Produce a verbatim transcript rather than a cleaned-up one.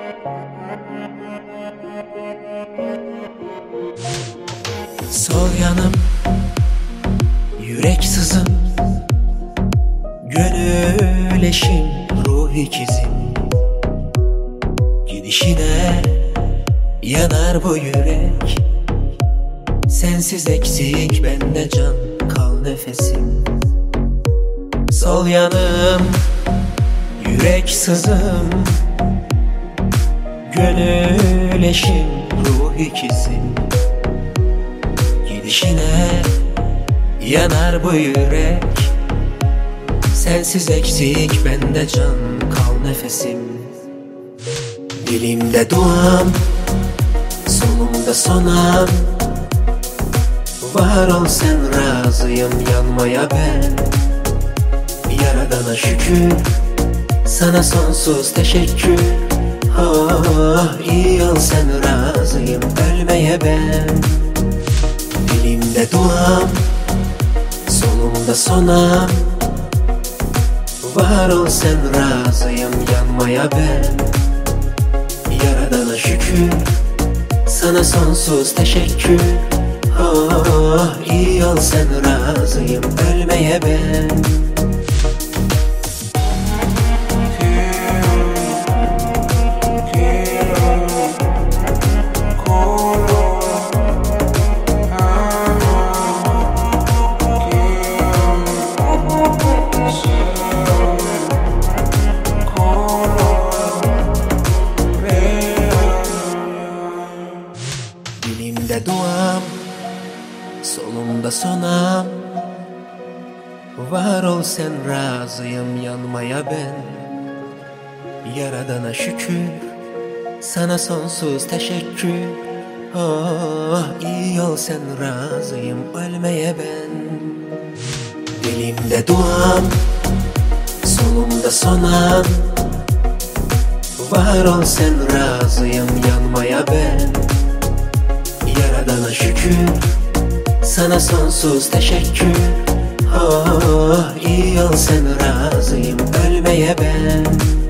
Sol yanım, yürek sızım, gönül eşim, ruh ikizim. Gidişine yanar bu yürek, sensiz eksik bende can, kal nefesim. Sol yanım, yürek sızım, gönül eşim, ruh ikizim. Gidişine yanar bu yürek, sensiz eksik bende can, kal nefesim. Dilimde duam, solumda sonam, var ol sen razıyım yanmaya ben. Yaradana şükür, sana sonsuz teşekkür. Oh, iyi ol sen razıyım ölmeye ben. Dilimde duam, solumda sonam, var ol sen razıyım yanmaya ben. Yaradana şükür, sana sonsuz teşekkür. Oh, iyi ol sen razıyım ölmeye ben. Dilimde duam, solumda sonam, var ol sen razıyım yanmaya ben. Yaradana şükür, sana sonsuz teşekkür. Oh, iyi ol sen razıyım ölmeye ben. Dilimde duam, solumda sonam, var ol sen razıyım yanmaya ben. Yaradana şükür, sana sonsuz teşekkür. Oh, iyi ol sen razıyım ölmeye ben.